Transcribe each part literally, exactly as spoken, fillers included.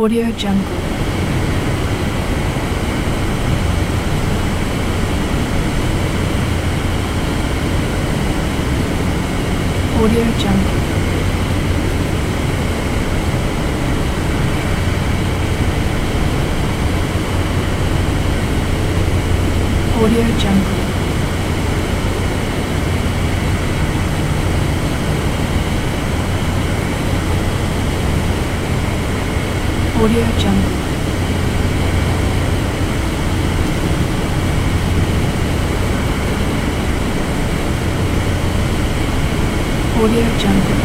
Audio Jungle. Audio Jungle. Audio Jungle. Audio Jungle. Audio Jungle.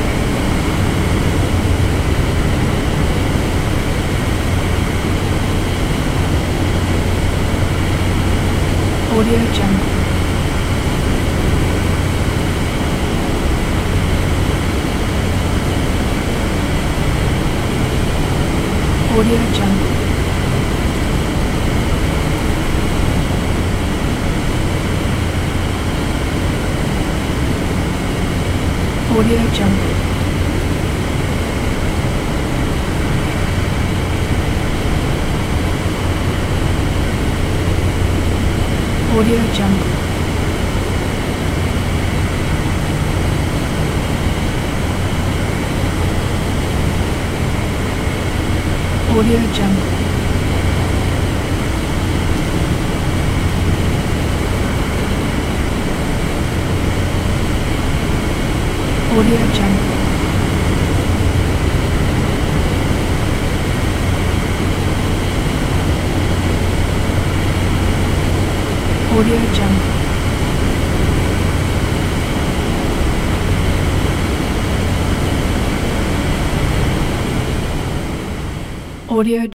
Audio Jungle. Audio Jungle. Audio Jungle. Audio Jungle. Audio Jungle. Audio Jungle. Audio Jungle. Audio